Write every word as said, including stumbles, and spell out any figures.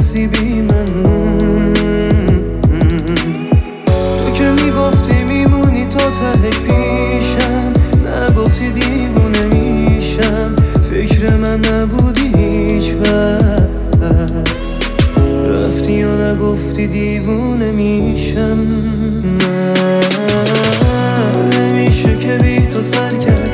میترسی بی من. تو که میگفتی میمونی تا تهش پیشم، نگفتی دیوونه میشم، فکر من نبودی هیچ وقت. رفتی و نگفتی دیوونه میشم. نه نمیشه که بی تو سر کرد